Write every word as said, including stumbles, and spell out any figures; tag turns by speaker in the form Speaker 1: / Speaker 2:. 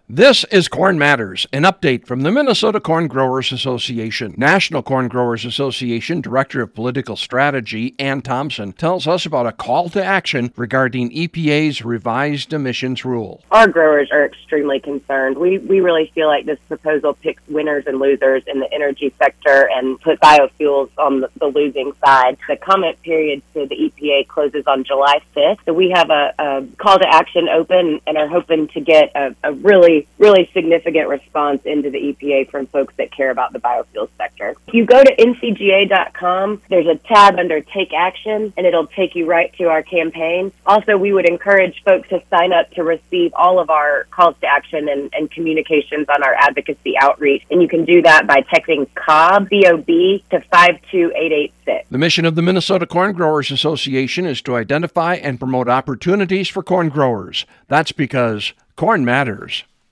Speaker 1: This is Corn Matters, an update from the Minnesota Corn Growers Association. National Corn Growers Association Director of Political Strategy, Ann Thompson, tells us about a call to action regarding E P A's revised emissions rule.
Speaker 2: Our growers are extremely concerned. We we really feel like this proposal picks winners and losers in the energy sector and puts biofuels on the, the losing side. The comment period to the E P A closes on July fifth, so we have a, a call to action open and are hoping to get a, a really really significant response into the E P A from folks that care about the biofuels sector. If you go to N C G A dot com, there's a tab under Take Action, and it'll take you right to our campaign. Also, we would encourage folks to sign up to receive all of our calls to action and, and communications on our advocacy outreach, and you can do that by texting COB, C O B, to five two eight eight six.
Speaker 1: The mission of the Minnesota Corn Growers Association is to identify and promote opportunities for corn growers. That's because corn matters.